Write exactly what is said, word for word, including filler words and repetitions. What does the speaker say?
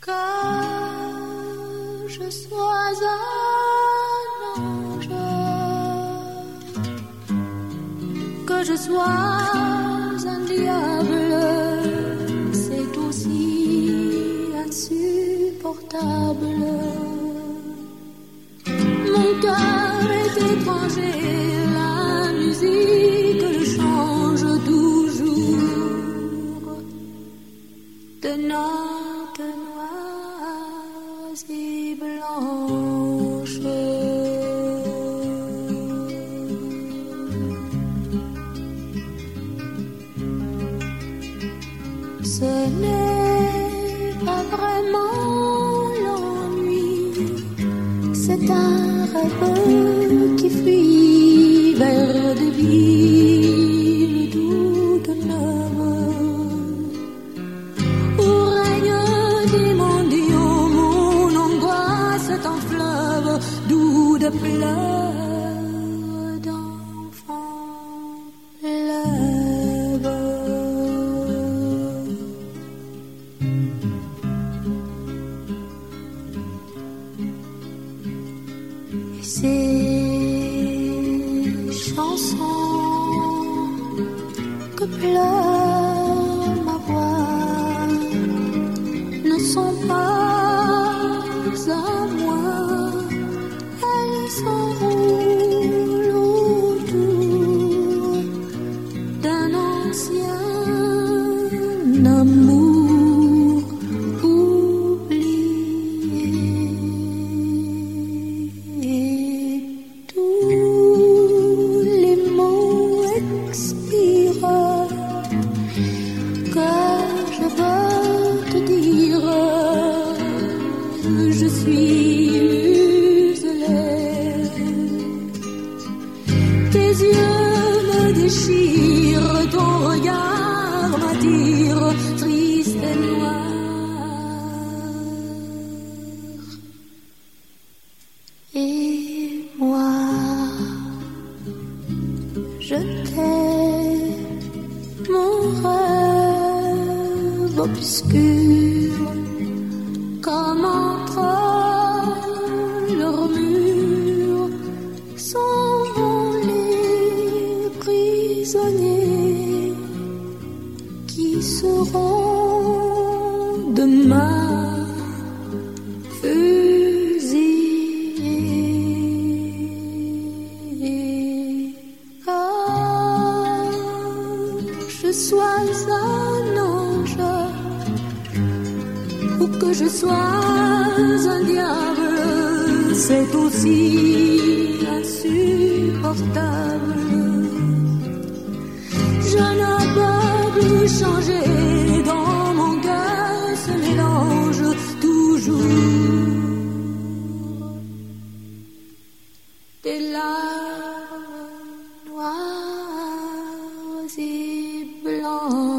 Que je sois un ange, que je sois un diable, c'est aussi insupportable. Mon cœur est étranger, la musique le change toujours de notes noires et blanches. Ce n'est pas vraiment l'ennui, c'est un rêve qui fuit vers des villes toutes neuves, où règne des mondiaux. Mon angoisse est un fleuve d'où de pleurs d'enfants lèvent. Ces chansons que pleure ma voix ne sont pas à moi, elles s'enroulent autour d'un ancien amour oublié. Tous les mots expirent que je veux te dire. Je suis muselée, tes yeux me déchirent, ton regard m'attire, triste et noir. Et moi, je t'aime, mon rêve obscur, comme entre leurs murs sont les prisonniers qui seront demain fusillés. Que je sois un ange ou que je sois un diable, c'est aussi insupportable. Je ne peux plus changer, dans mon cœur se mélange toujours des larmes noires et blanches.